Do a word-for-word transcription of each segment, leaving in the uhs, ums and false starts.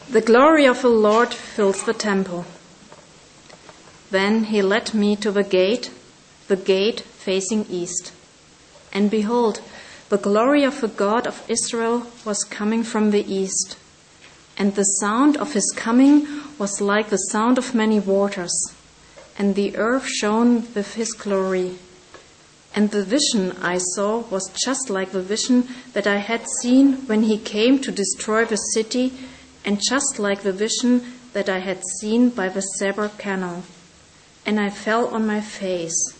The glory of the Lord fills the temple. Then he led me to the gate, the gate facing east. And behold, the glory of the God of Israel was coming from the east. And the sound of his coming was like the sound of many waters. And the earth shone with his glory. And the vision I saw was just like the vision that I had seen when he came to destroy the city, and just like the vision that I had seen by the Seber Canal. And I fell on my face.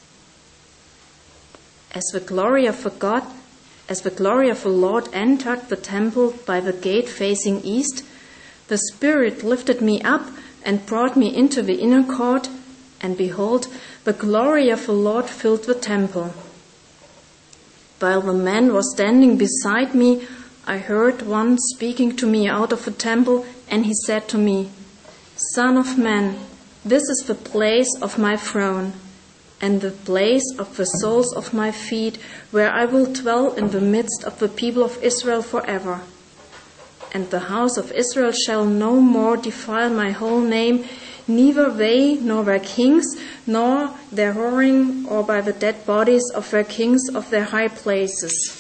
As the glory of the God, as the glory of the Lord entered the temple by the gate facing east, the Spirit lifted me up and brought me into the inner court, and behold, the glory of the Lord filled the temple. While the man was standing beside me, I heard one speaking to me out of the temple, and he said to me, "Son of man, this is the place of my throne, and the place of the soles of my feet, where I will dwell in the midst of the people of Israel forever. And the house of Israel shall no more defile my whole name, neither they nor their kings, nor their whoring, or by the dead bodies of their kings of their high places.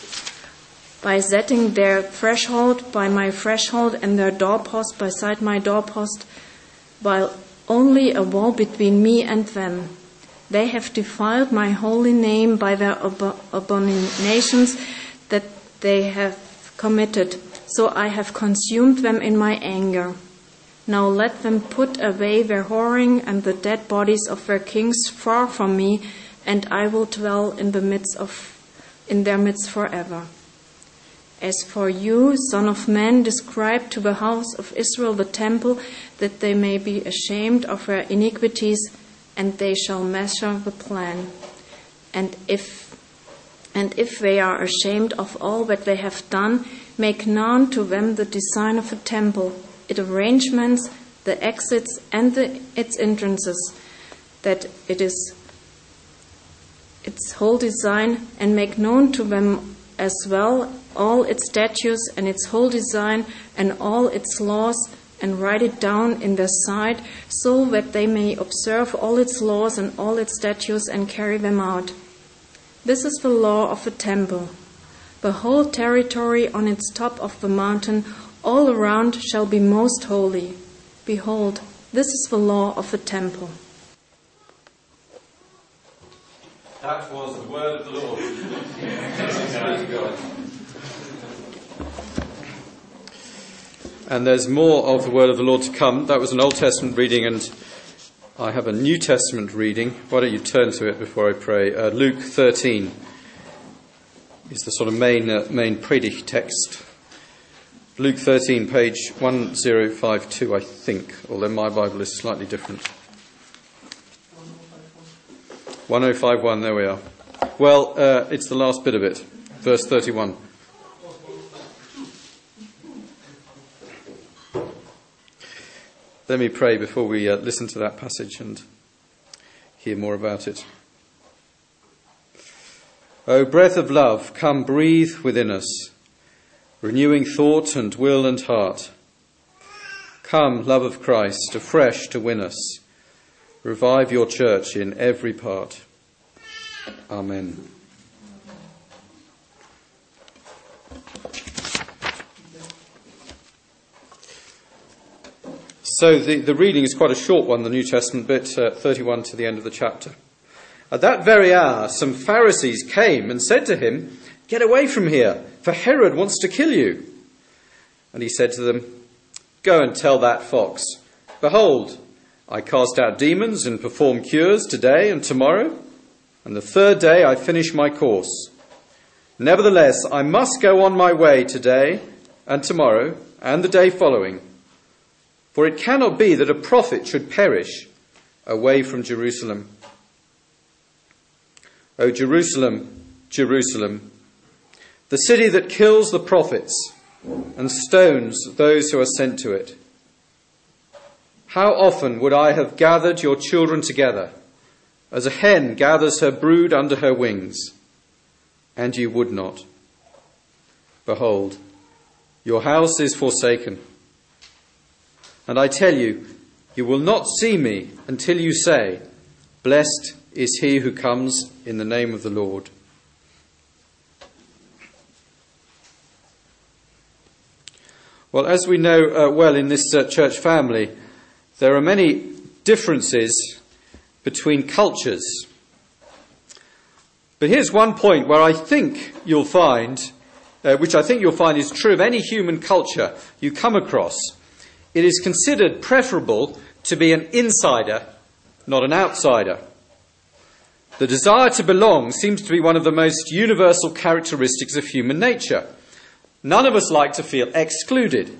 By setting their threshold by my threshold and their doorpost beside my doorpost, while only a wall between me and them. They have defiled my holy name by their ab- abominations that they have committed, so I have consumed them in my anger. Now let them put away their whoring and the dead bodies of their kings far from me, and I will dwell in the midst of in their midst forever. As for you, son of man, describe to the house of Israel the temple, that they may be ashamed of their iniquities, and they shall measure the plan. And if and if they are ashamed of all that they have done, make known to them the design of the temple, its arrangements, the exits, and the, its entrances, that it is its whole design, and make known to them as well all its statutes and its whole design and all its laws, and write it down in their sight, so that they may observe all its laws and all its statutes and carry them out. This is the law of the temple. The whole territory on its top of the mountain all around shall be most holy. Behold, this is the law of the temple." That was the word of the Lord. And there's more of the word of the Lord to come. That was an Old Testament reading, and I have a New Testament reading. Why don't you turn to it before I pray? Uh, Luke thirteen is the sort of main uh, main Predigt text. Luke thirteen, page one oh five two, I think, although my Bible is slightly different. one oh five one, there we are. Well, uh, it's the last bit of it, verse thirty-one. Let me pray before we uh, listen to that passage and hear more about it. O breath of love, come breathe within us, renewing thought and will and heart. Come, love of Christ, afresh to win us. Revive your church in every part. Amen. So the, the reading is quite a short one, the New Testament bit, uh, thirty-one to the end of the chapter. At that very hour, some Pharisees came and said to him, "Get away from here, for Herod wants to kill you." And he said to them, "Go and tell that fox, behold, I cast out demons and perform cures today and tomorrow, and the third day I finish my course. Nevertheless, I must go on my way today and tomorrow and the day following. For it cannot be that a prophet should perish away from Jerusalem. O Jerusalem, Jerusalem, the city that kills the prophets and stones those who are sent to it. How often would I have gathered your children together, as a hen gathers her brood under her wings, and you would not. Behold, your house is forsaken. And I tell you, you will not see me until you say, 'Blessed is he who comes in the name of the Lord.'" Well, as we know uh, well in this uh, church family, there are many differences between cultures. But here's one point where I think you'll find, uh, which I think you'll find is true of any human culture you come across. It is considered preferable to be an insider, not an outsider. The desire to belong seems to be one of the most universal characteristics of human nature. None of us like to feel excluded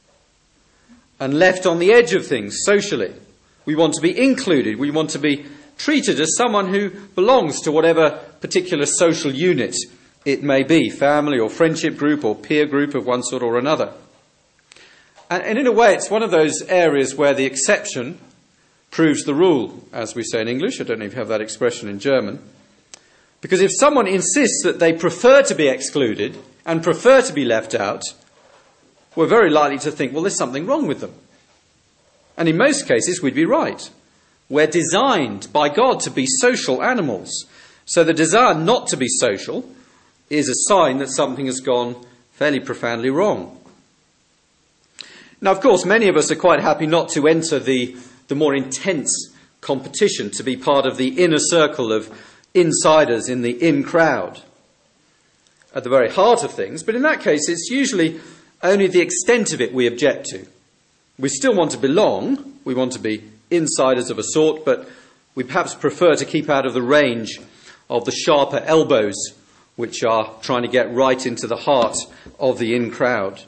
and left on the edge of things socially. We want to be included. We want to be treated as someone who belongs to whatever particular social unit it may be, family or friendship group or peer group of one sort or another. And, and in a way, it's one of those areas where the exception proves the rule, as we say in English. I don't know if you have that expression in German. Because if someone insists that they prefer to be excluded and prefer to be left out, we're very likely to think, well, there's something wrong with them. And in most cases, we'd be right. We're designed by God to be social animals. So the desire not to be social is a sign that something has gone fairly profoundly wrong. Now, of course, many of us are quite happy not to enter the, the more intense competition, to be part of the inner circle of insiders in the in crowd, at the very heart of things. But in that case, it's usually only the extent of it we object to. We still want to belong. We want to be insiders of a sort, but we perhaps prefer to keep out of the range of the sharper elbows which are trying to get right into the heart of the in crowd.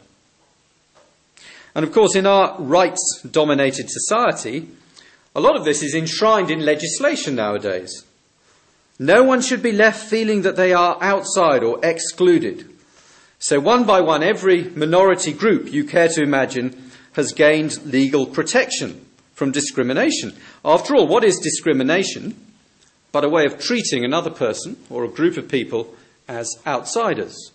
And of course, in our rights-dominated society, a lot of this is enshrined in legislation nowadays. No one should be left feeling that they are outside or excluded. So one by one, every minority group you care to imagine has gained legal protection from discrimination. After all, what is discrimination but a way of treating another person or a group of people as outsiders?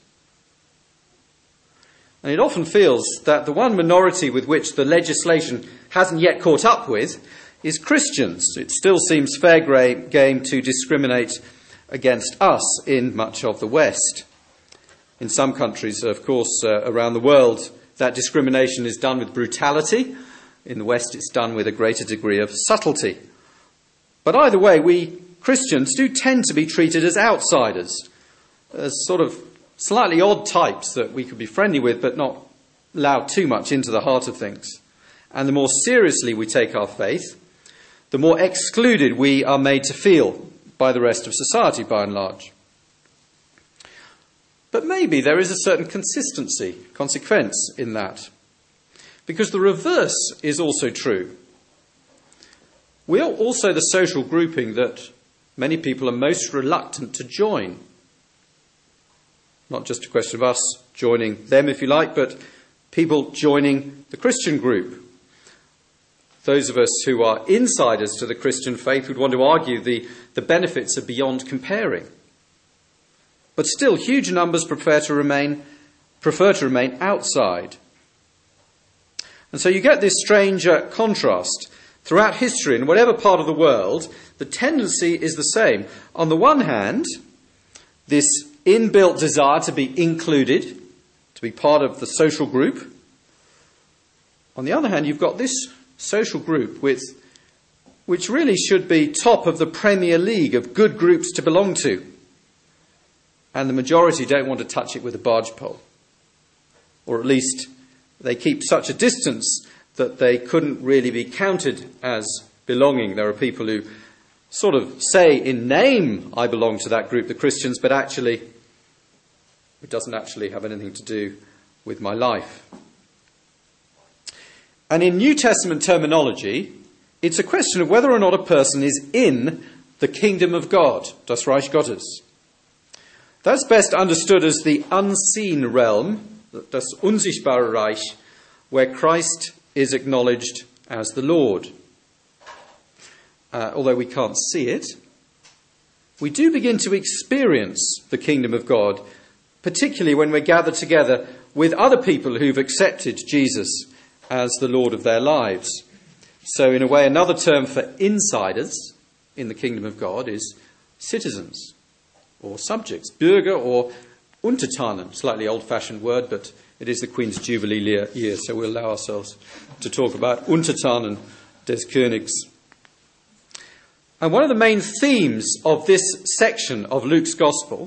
And it often feels that the one minority with which the legislation hasn't yet caught up with is Christians. It still seems fair game to discriminate against us in much of the West. In some countries, of course, uh, around the world, that discrimination is done with brutality. In the West, it's done with a greater degree of subtlety. But either way, we Christians do tend to be treated as outsiders, as sort of slightly odd types that we could be friendly with, but not allow too much into the heart of things. And the more seriously we take our faith, the more excluded we are made to feel by the rest of society, by and large. But maybe there is a certain consistency, consequence in that. Because the reverse is also true. We are also the social grouping that many people are most reluctant to join. Not just a question of us joining them, if you like, but people joining the Christian group. Those of us who are insiders to the Christian faith would want to argue the, the benefits are beyond comparing. But still, huge numbers prefer to remain prefer to remain outside. And so you get this strange uh, contrast. Throughout history, in whatever part of the world, the tendency is the same. On the one hand, this inbuilt desire to be included, to be part of the social group. On the other hand, you've got this social group with, which really should be top of the Premier League of good groups to belong to. And the majority don't want to touch it with a barge pole. Or at least they keep such a distance that they couldn't really be counted as belonging. There are people who sort of say in name, I belong to that group, the Christians, but actually it doesn't actually have anything to do with my life. And in New Testament terminology, it's a question of whether or not a person is in the kingdom of God, das Reich Gottes. That's best understood as the unseen realm, das unsichtbare Reich, where Christ is acknowledged as the Lord. Uh, although we can't see it, we do begin to experience the kingdom of God, particularly when we're gathered together with other people who've accepted Jesus as the Lord of their lives. So in a way, another term for insiders in the kingdom of God is citizens or subjects, Bürger or Untertanen, slightly old-fashioned word, but it is the Queen's Jubilee year, so we'll allow ourselves to talk about Untertanen des Königs. And one of the main themes of this section of Luke's Gospel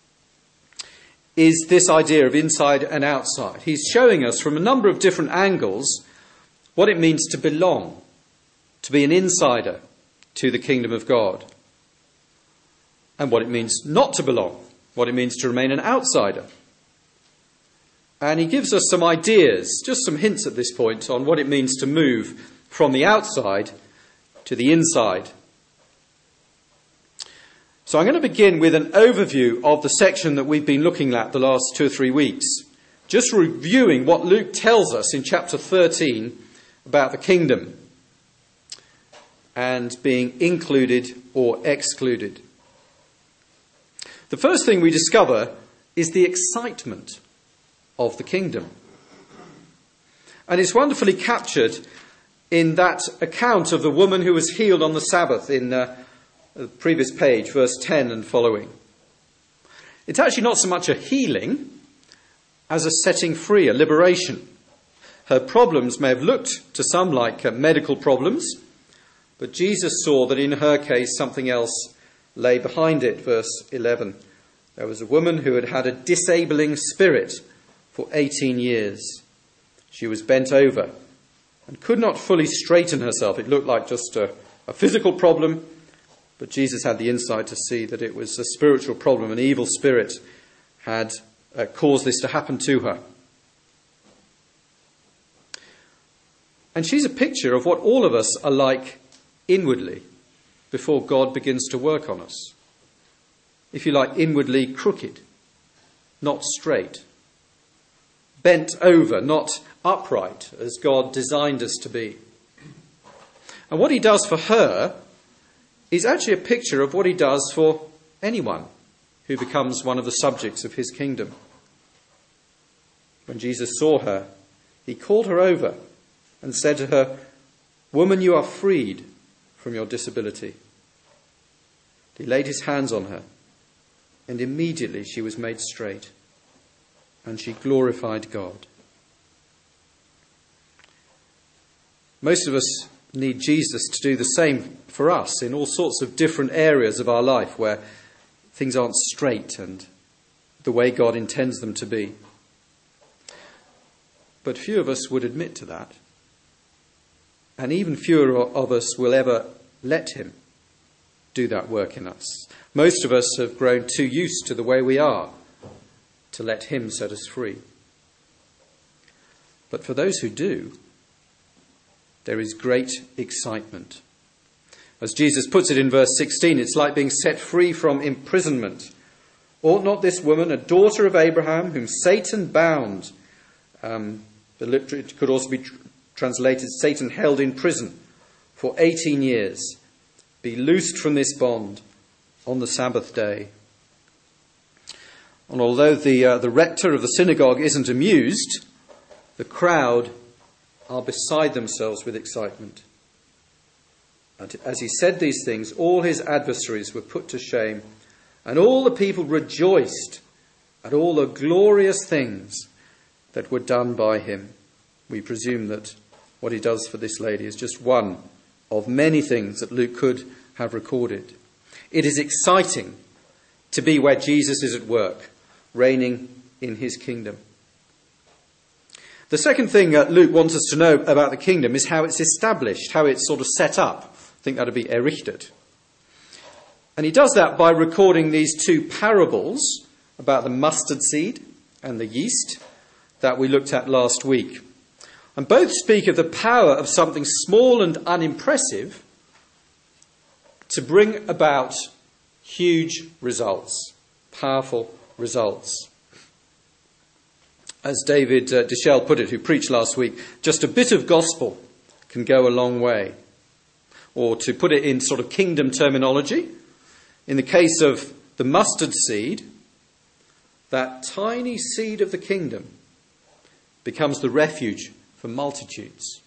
is this idea of inside and outside. He's showing us from a number of different angles what it means to belong, to be an insider to the kingdom of God, and what it means not to belong, what it means to remain an outsider. And he gives us some ideas, just some hints at this point, on what it means to move from the outside to the inside. So I'm going to begin with an overview of the section that we've been looking at the last two or three weeks, just reviewing what Luke tells us in chapter thirteen about the kingdom and being included or excluded. The first thing we discover is the excitement of the kingdom. And it's wonderfully captured in that account of the woman who was healed on the Sabbath in uh, the previous page, verse ten and following. It's actually not so much a healing as a setting free, a liberation. Her problems may have looked to some like uh, medical problems, but Jesus saw that in her case something else lay behind it. Verse eleven. There was a woman who had had a disabling spirit for eighteen years. She was bent over and could not fully straighten herself. It looked like just a, a physical problem, but Jesus had the insight to see that it was a spiritual problem. An evil spirit had uh, caused this to happen to her. And she's a picture of what all of us are like inwardly before God begins to work on us. If you like, inwardly crooked, not straight. Bent over, not upright, as God designed us to be. And what he does for her is actually a picture of what he does for anyone who becomes one of the subjects of his kingdom. When Jesus saw her, he called her over and said to her, "Woman, you are freed from your disability." He laid his hands on her, and immediately she was made straight, and she glorified God. Most of us need Jesus to do the same for us in all sorts of different areas of our life where things aren't straight and the way God intends them to be. But few of us would admit to that. And even fewer of us will ever let him do that work in us. Most of us have grown too used to the way we are to let him set us free. But for those who do, there is great excitement. As Jesus puts it in verse sixteen, it's like being set free from imprisonment. Ought not this woman, a daughter of Abraham, whom Satan bound, um, the literally could also be tr- translated Satan held in prison for eighteen years, be loosed from this bond on the Sabbath day? And although the uh, the rector of the synagogue isn't amused, the crowd are beside themselves with excitement. And as he said these things, all his adversaries were put to shame, and all the people rejoiced at all the glorious things that were done by him. We presume that what he does for this lady is just one of many things that Luke could have recorded. It is exciting to be where Jesus is at work, reigning in his kingdom. The second thing that Luke wants us to know about the kingdom is how it's established, how it's sort of set up. I think that would be errichtet. And he does that by recording these two parables about the mustard seed and the yeast that we looked at last week. And both speak of the power of something small and unimpressive to bring about huge results, powerful results. As David uh, Deschelles put it, who preached last week, just a bit of gospel can go a long way. Or to put it in sort of kingdom terminology, in the case of the mustard seed, that tiny seed of the kingdom becomes the refuge for multitudes.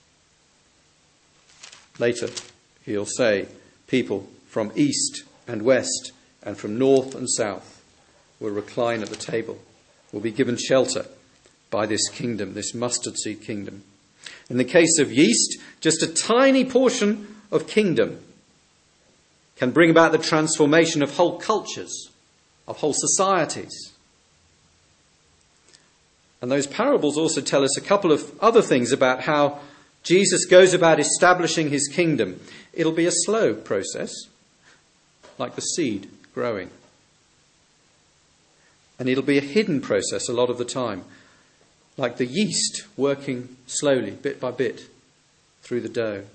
Later, he'll say, people from east and west and from north and south will recline at the table, will be given shelter by this kingdom, this mustard seed kingdom. In the case of yeast, just a tiny portion of kingdom can bring about the transformation of whole cultures, of whole societies. And those parables also tell us a couple of other things about how Jesus goes about establishing his kingdom. It'll be a slow process, like the seed growing. And it'll be a hidden process a lot of the time, like the yeast working slowly, bit by bit, through the dough.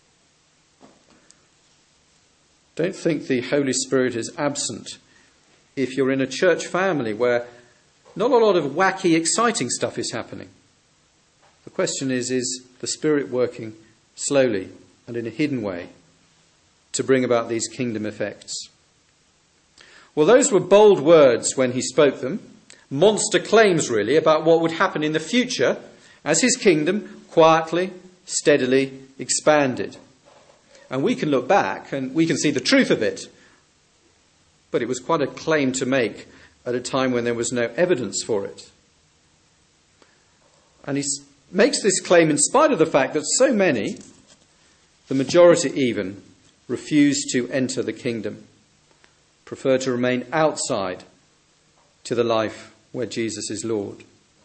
Don't think the Holy Spirit is absent if you're in a church family where not a lot of wacky, exciting stuff is happening. The question is, is the Spirit working slowly and in a hidden way to bring about these kingdom effects? Well, those were bold words when he spoke them. Monster claims, really, about what would happen in the future as his kingdom quietly, steadily expanded. And we can look back and we can see the truth of it. But it was quite a claim to make at a time when there was no evidence for it. And he makes this claim in spite of the fact that so many, the majority even, refuse to enter the kingdom, prefer to remain outside to the life where Jesus is Lord.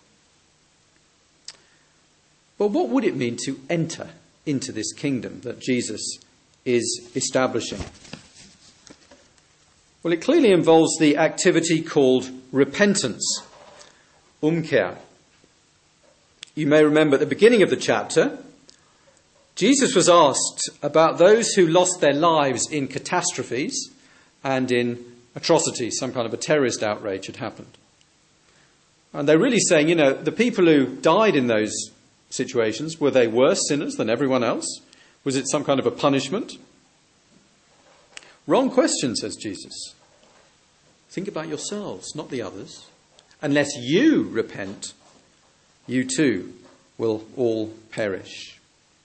But what would it mean to enter into this kingdom that Jesus is establishing? Well, it clearly involves the activity called repentance, Umkehr. You may remember at the beginning of the chapter, Jesus was asked about those who lost their lives in catastrophes and in atrocities. Some kind of a terrorist outrage had happened. And they're really saying, you know, the people who died in those situations, were they worse sinners than everyone else? Was it some kind of a punishment? Wrong question, says Jesus. Think about yourselves, not the others. Unless you repent, you too will all perish.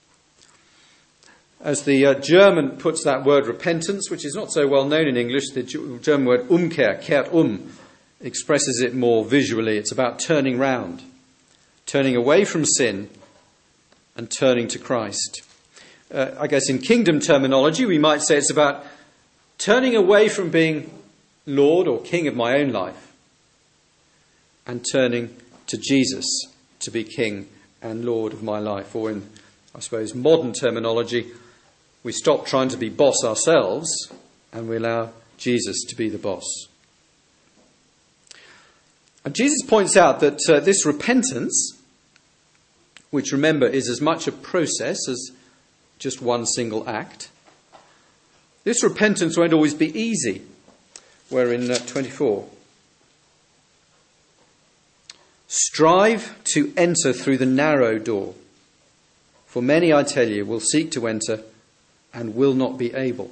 As the uh, German puts that word repentance, which is not so well known in English, the German word Umkehr, kehrt um, expresses it more visually. It's about turning round, turning away from sin and turning to Christ. Uh, I guess in kingdom terminology, we might say it's about turning away from being Lord or King of my own life and turning to Jesus to be King and Lord of my life. Or in, I suppose, modern terminology, we stop trying to be boss ourselves and we allow Jesus to be the boss. And Jesus points out that uh, this repentance, which remember is as much a process as just one single act, this repentance won't always be easy. We're in uh, twenty-four. Strive to enter through the narrow door. For many, I tell you, will seek to enter and will not be able.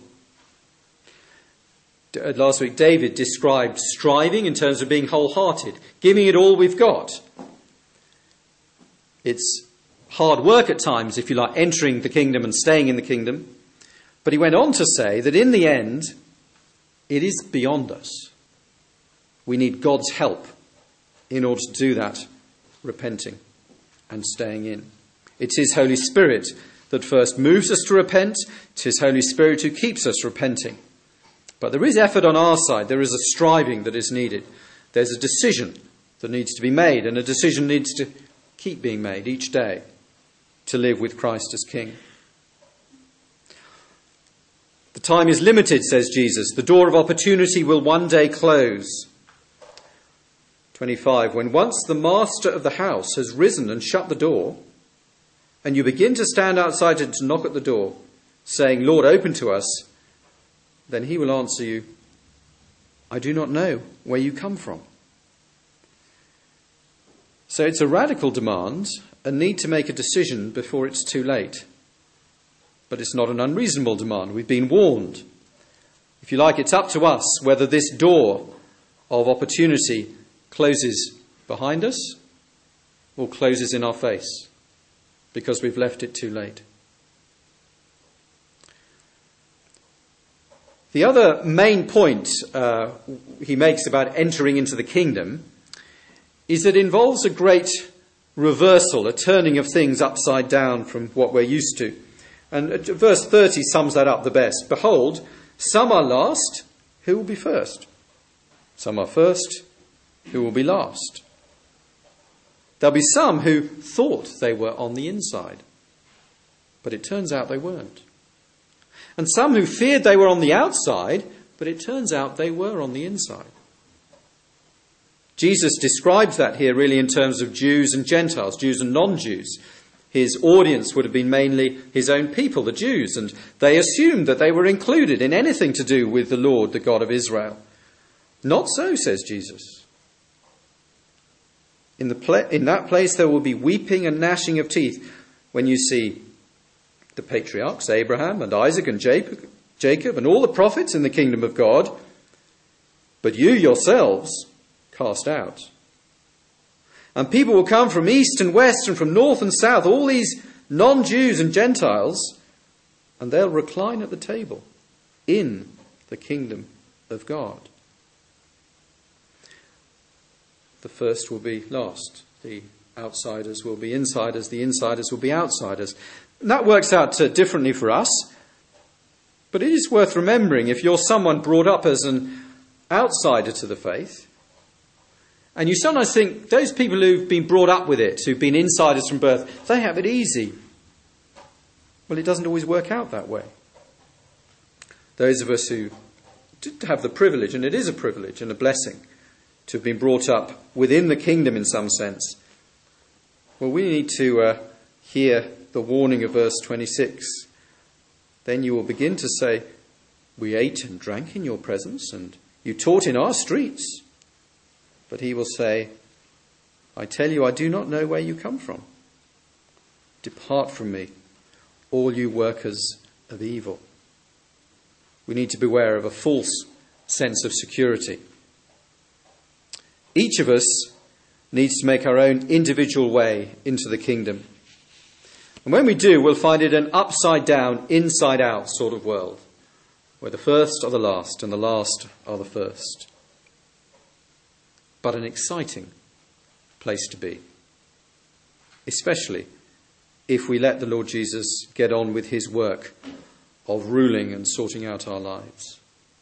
Last week, David described striving in terms of being wholehearted, giving it all we've got. It's hard work at times, if you like, entering the kingdom and staying in the kingdom. But he went on to say that in the end, it is beyond us. We need God's help in order to do that, repenting and staying in. It's his Holy Spirit that first moves us to repent. It's his Holy Spirit who keeps us repenting. But there is effort on our side. There is a striving that is needed. There's a decision that needs to be made, and a decision needs to keep being made each day to live with Christ as King. The time is limited, says Jesus. The door of opportunity will one day close. twenty-five. When once the master of the house has risen and shut the door, and you begin to stand outside and to knock at the door, saying, Lord, open to us, then he will answer you, I do not know where you come from. So it's a radical demand, a need to make a decision before it's too late. But it's not an unreasonable demand. We've been warned. If you like, it's up to us whether this door of opportunity closes behind us or closes in our face. because we've left it too late. The other main point uh, he makes about entering into the kingdom is that it involves a great reversal, a turning of things upside down from what we're used to. And verse thirty sums that up the best. Behold, some are last, who will be first? Some are first, who will be last? There'll be some who thought they were on the inside, but it turns out they weren't. And some who feared they were on the outside, but it turns out they were on the inside. Jesus describes that here really in terms of Jews and Gentiles, Jews and non-Jews. His audience would have been mainly his own people, the Jews, and they assumed that they were included in anything to do with the Lord, the God of Israel. Not so, says Jesus. In, the pla- in that place there will be weeping and gnashing of teeth when you see the patriarchs, Abraham and Isaac and Jacob, Jacob and all the prophets in the kingdom of God, but you yourselves cast out. And people will come from east and west and from north and south, all these non-Jews and Gentiles, and they'll recline at the table in the kingdom of God. The first will be last. The outsiders will be insiders. The insiders will be outsiders. And that works out uh, differently for us. But it is worth remembering, if you're someone brought up as an outsider to the faith, and you sometimes think those people who've been brought up with it, who've been insiders from birth, they have it easy. Well, it doesn't always work out that way. Those of us who did have the privilege, and it is a privilege and a blessing, to have been brought up within the kingdom in some sense, well, we need to uh, hear the warning of verse twenty-six. Then you will begin to say, we ate and drank in your presence, and you taught in our streets. But he will say, I tell you, I do not know where you come from. Depart from me, all you workers of evil. We need to beware of a false sense of security. Each of us needs to make our own individual way into the kingdom. And when we do, we'll find it an upside down, inside out sort of world, where the first are the last and the last are the first. But an exciting place to be, especially if we let the Lord Jesus get on with his work of ruling and sorting out our lives.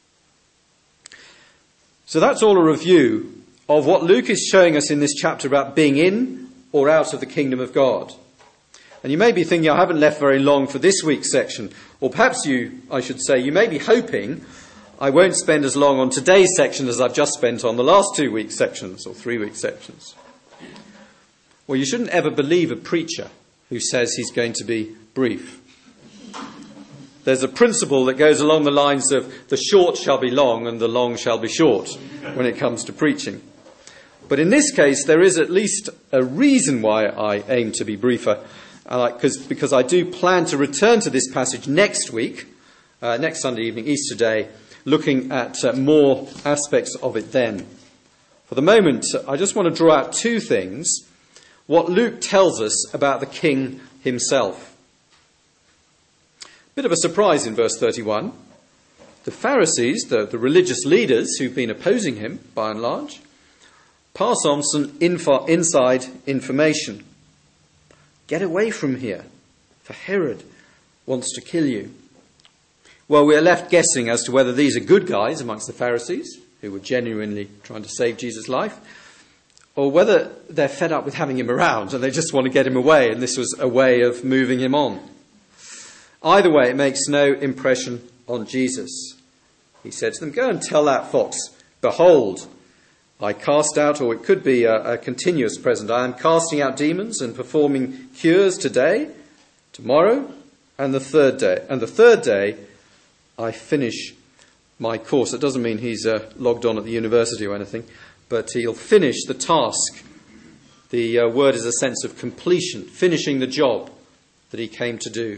So that's all a review of what Luke is showing us in this chapter about being in or out of the kingdom of God. And you may be thinking, I haven't left very long for this week's section. Or perhaps you, I should say, you may be hoping I won't spend as long on today's section as I've just spent on the last two weeks' sections or three weeks' sections. Well, you shouldn't ever believe a preacher who says he's going to be brief. There's a principle that goes along the lines of the short shall be long and the long shall be short when it comes to preaching. But in this case, there is at least a reason why I aim to be briefer, uh, because, because I do plan to return to this passage next week, uh, next Sunday evening, Easter Day, looking at uh, more aspects of it then. For the moment, I just want to draw out two things. What Luke tells us about the king himself. Bit of a surprise in verse thirty-one. The Pharisees, the, the religious leaders who've been opposing him, by and large, pass on some info, inside information. Get away from here, for Herod wants to kill you. Well, we're left guessing as to whether these are good guys amongst the Pharisees, who were genuinely trying to save Jesus' life, or whether they're fed up with having him around and they just want to get him away, and this was a way of moving him on. Either way, it makes no impression on Jesus. He said to them, go and tell that fox, behold, I cast out, or it could be a, a continuous present, I am casting out demons and performing cures today, tomorrow, and the third day. And the third day, I finish my course. It doesn't mean he's uh, logged on at the university or anything, but he'll finish the task. The uh, word is a sense of completion, finishing the job that he came to do.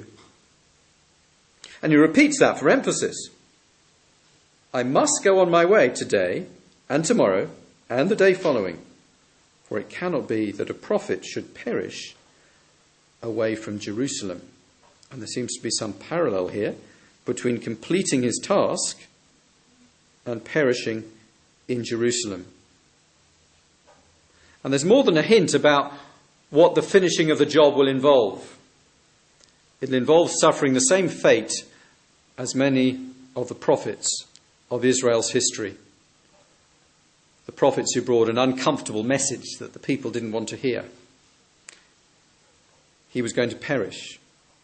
And he repeats that for emphasis. I must go on my way today and tomorrow and the day following, for it cannot be that a prophet should perish away from Jerusalem. And there seems to be some parallel here between completing his task and perishing in Jerusalem. And there's more than a hint about what the finishing of the job will involve. It'll involve suffering the same fate as many of the prophets of Israel's history. The prophets who brought an uncomfortable message that the people didn't want to hear. He was going to perish.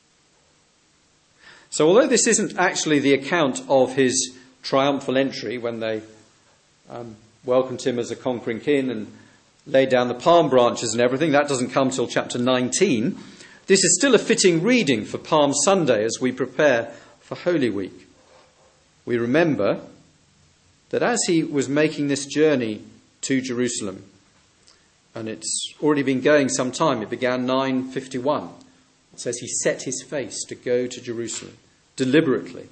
So although this isn't actually the account of his triumphal entry when they um, welcomed him as a conquering king and laid down the palm branches and everything, that doesn't come till chapter nineteen. This is still a fitting reading for Palm Sunday as we prepare for Holy Week. We remember that as he was making this journey to Jerusalem, and it's already been going some time, it began nine fifty-one. It says he set his face to go to Jerusalem deliberately.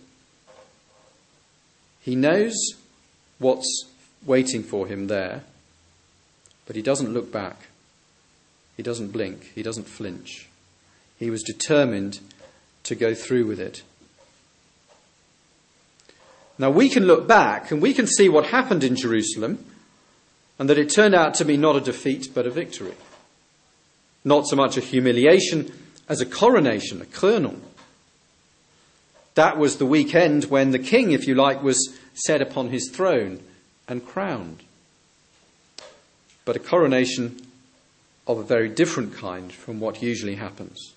He knows what's waiting for him there, but he doesn't look back. He doesn't blink. He doesn't flinch. He was determined to go through with it. Now we can look back and we can see what happened in Jerusalem, and that it turned out to be not a defeat but a victory. Not so much a humiliation as a coronation, a kernel. That was the weekend when the king, if you like, was set upon his throne and crowned. But a coronation of a very different kind from what usually happens.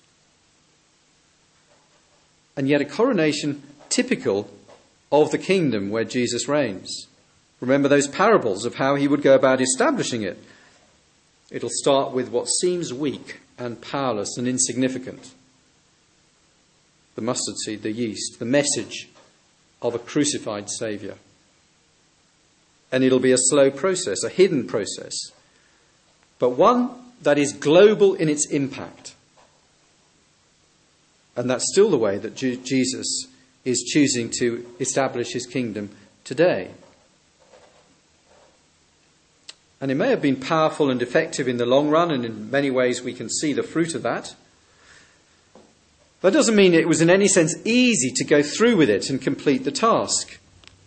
And yet a coronation typical of the kingdom where Jesus reigns. Remember those parables of how he would go about establishing it. It'll start with what seems weak and powerless and insignificant. The mustard seed, the yeast, the message of a crucified Saviour. And it'll be a slow process, a hidden process, but one that is global in its impact. And that's still the way that Je- Jesus is choosing to establish his kingdom today. And it may have been powerful and effective in the long run, and in many ways we can see the fruit of that. That doesn't mean it was in any sense easy to go through with it and complete the task.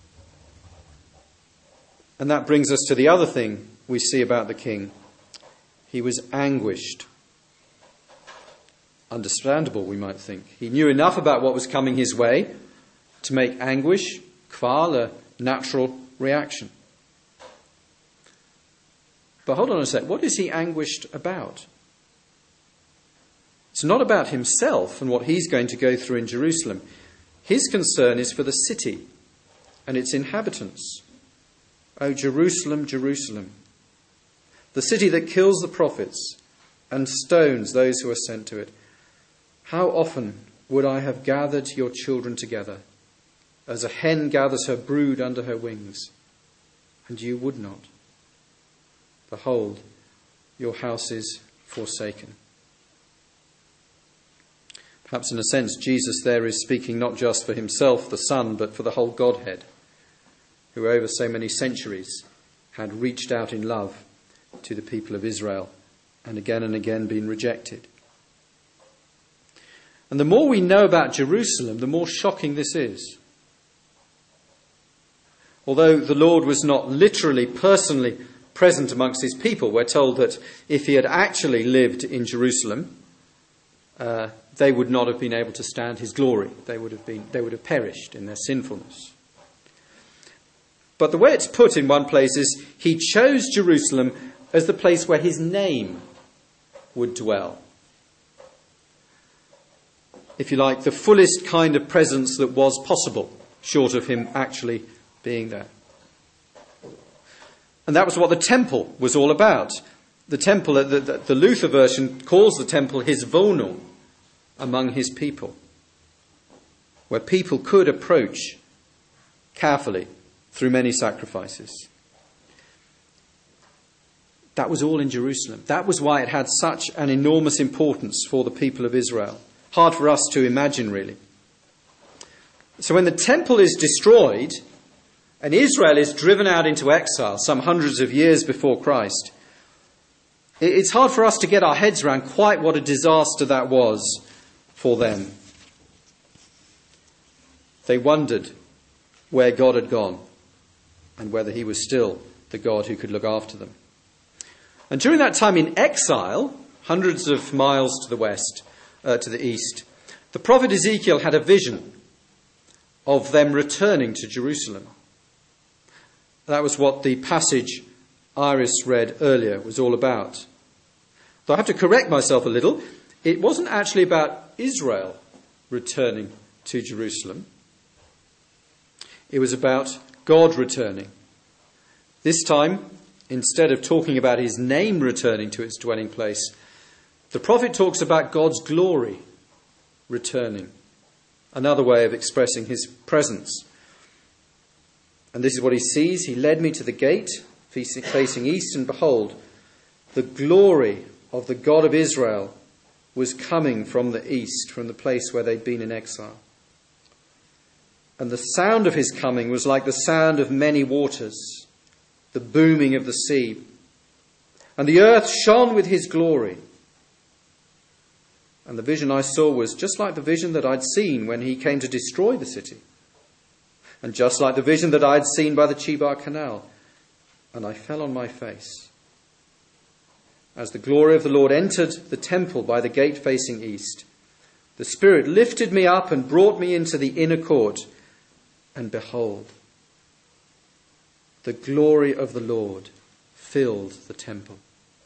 And that brings us to the other thing we see about the king. He was anguished. Understandable, we might think. He knew enough about what was coming his way to make anguish, qual, a natural reaction. But hold on a sec. What is he anguished about? It's not about himself and what he's going to go through in Jerusalem. His concern is for the city and its inhabitants. Oh, Jerusalem, Jerusalem, the city that kills the prophets and stones those who are sent to it. How often would I have gathered your children together, as a hen gathers her brood under her wings, and you would not. Behold, your house is forsaken. Perhaps in a sense, Jesus there is speaking not just for himself, the Son, but for the whole Godhead, who over so many centuries had reached out in love to the people of Israel and again and again been rejected. And the more we know about Jerusalem, the more shocking this is. Although the Lord was not literally, personally present amongst his people, we're told that if he had actually lived in Jerusalem, uh, they would not have been able to stand his glory. They would have been, they would have perished in their sinfulness. But the way it's put in one place is he chose Jerusalem as the place where his name would dwell. If you like, the fullest kind of presence that was possible, short of him actually being there. And that was what the temple was all about. The temple, the, the, the Luther version calls the temple his Wohnung among his people, where people could approach carefully through many sacrifices. That was all in Jerusalem. That was why it had such an enormous importance for the people of Israel. Hard for us to imagine, really. So when the temple is destroyed and Israel is driven out into exile some hundreds of years before Christ, It's hard for us to get our heads around quite what a disaster that was for them. They wondered where God had gone and whether he was still the God who could look after them. And during that time in exile, hundreds of miles to the west, uh, to the east, the prophet Ezekiel had a vision of them returning to Jerusalem. That was what the passage Iris read earlier was all about. Though I have to correct myself a little, it wasn't actually about Israel returning to Jerusalem. It was about God returning. This time, instead of talking about his name returning to its dwelling place, the prophet talks about God's glory returning. Another way of expressing his presence. And this is what he sees. He led me to the gate facing east, and behold, the glory of the God of Israel was coming from the east, from the place where they'd been in exile. And the sound of his coming was like the sound of many waters, the booming of the sea. And the earth shone with his glory. And the vision I saw was just like the vision that I'd seen when he came to destroy the city. And just like the vision that I'd seen by the Chebar Canal. And I fell on my face. As the glory of the Lord entered the temple by the gate facing east, the Spirit lifted me up and brought me into the inner court. And behold, the glory of the Lord filled the temple.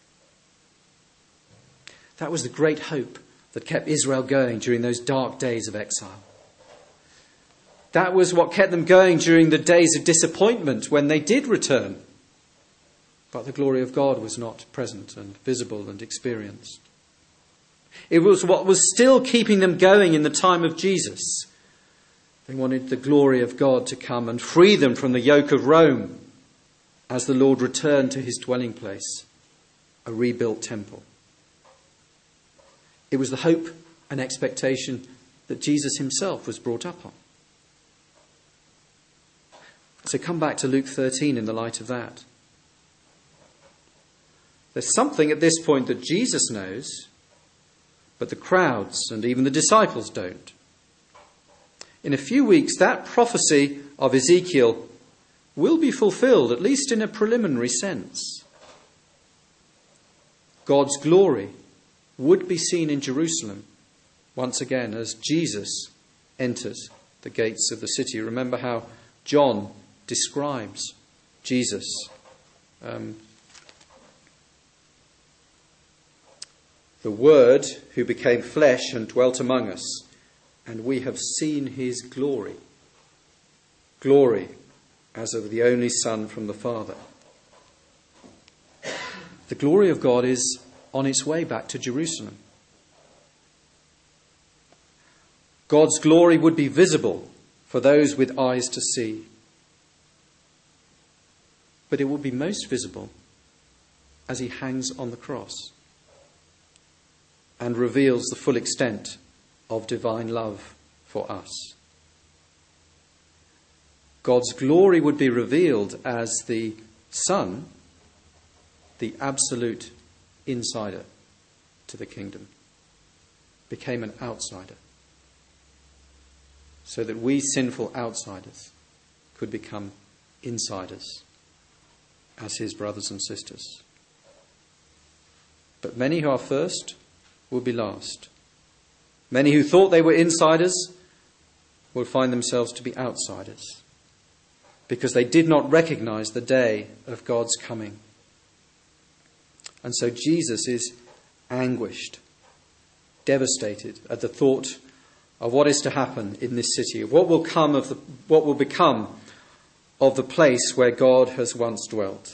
That was the great hope that kept Israel going during those dark days of exile. That was what kept them going during the days of disappointment when they did return. But the glory of God was not present and visible and experienced. It was what was still keeping them going in the time of Jesus. They wanted the glory of God to come and free them from the yoke of Rome as the Lord returned to his dwelling place, a rebuilt temple. It was the hope and expectation that Jesus himself was brought up on. So come back to Luke thirteen in the light of that. There's something at this point that Jesus knows, but the crowds and even the disciples don't. In a few weeks, that prophecy of Ezekiel will be fulfilled, at least in a preliminary sense. God's glory would be seen in Jerusalem once again as Jesus enters the gates of the city. Remember how John describes Jesus. Um, the Word who became flesh and dwelt among us, and we have seen his glory. Glory as of the only Son from the Father. The glory of God is on its way back to Jerusalem. God's glory would be visible for those with eyes to see. But it would be most visible as he hangs on the cross and reveals the full extent of divine love for us. God's glory would be revealed as the Son, the absolute insider to the kingdom, became an outsider, so that we sinful outsiders could become insiders as his brothers and sisters. But many who are first will be last. Many who thought they were insiders will find themselves to be outsiders, because they did not recognize the day of God's coming. And so Jesus is anguished, devastated at the thought of what is to happen in this city, of what will come of the, what will become of the place where God has once dwelt.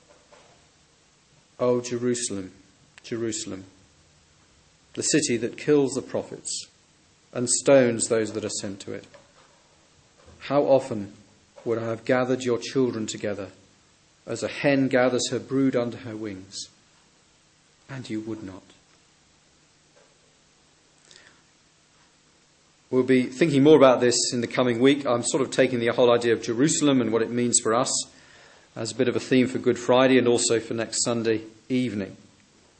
Oh, Jerusalem, Jerusalem, the city that kills the prophets and stones those that are sent to it. How often would I have gathered your children together as a hen gathers her brood under her wings, and you would not. We'll be thinking more about this in the coming week. I'm sort of taking the whole idea of Jerusalem and what it means for us as a bit of a theme for Good Friday and also for next Sunday evening.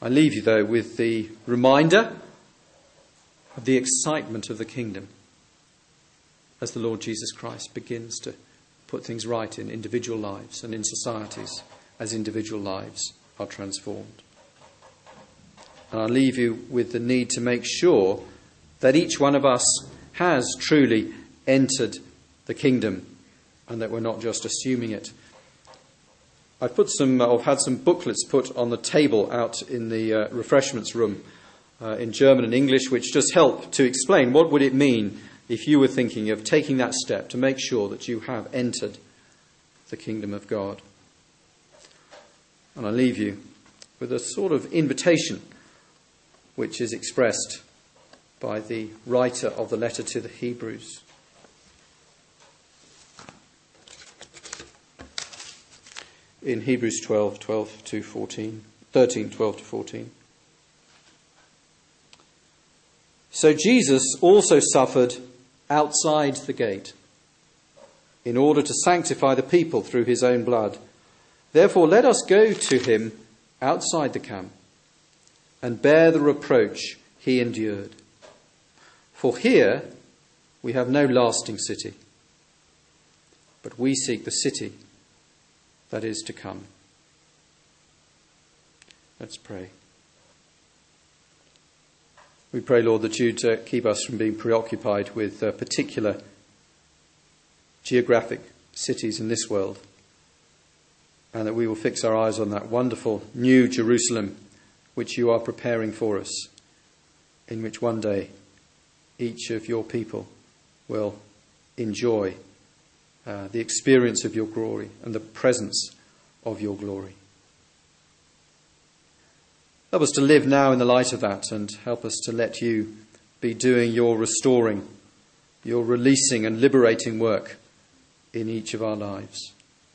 I leave you, though, with the reminder of the excitement of the kingdom as the Lord Jesus Christ begins to put things right in individual lives and in societies as individual lives are transformed. And I leave you with the need to make sure that each one of us has truly entered the kingdom and that we're not just assuming it. I've put some, I've had some booklets put on the table out in the uh, refreshments room uh, in German and English, which just help to explain what would it mean if you were thinking of taking that step to make sure that you have entered the kingdom of God. And I leave you with a sort of invitation which is expressed by the writer of the letter to the Hebrews. In Hebrews twelve, twelve to fourteen, thirteen, twelve to fourteen. So Jesus also suffered outside the gate in order to sanctify the people through his own blood. Therefore, let us go to him outside the camp and bear the reproach he endured. For here we have no lasting city, but we seek the city that is to come. Let's pray. We pray, Lord, that you'd uh, keep us from being preoccupied with uh, particular geographic cities in this world, and that we will fix our eyes on that wonderful new Jerusalem which you are preparing for us, in which one day each of your people will enjoy uh, the experience of your glory and the presence of your glory. Help us to live now in the light of that, and help us to let you be doing your restoring, your releasing and liberating work in each of our lives.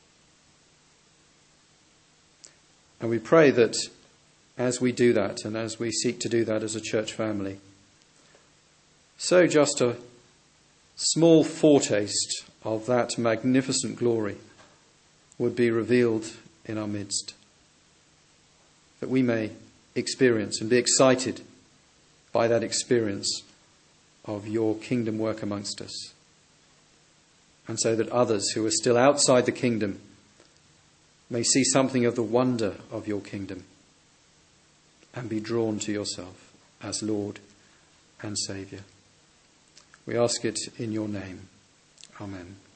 And we pray that as we do that, and as we seek to do that as a church family, so just a small foretaste of that magnificent glory would be revealed in our midst, that we may experience and be excited by that experience of your kingdom work amongst us, and so that others who are still outside the kingdom may see something of the wonder of your kingdom and be drawn to yourself as Lord and Saviour. We ask it in your name. Amen.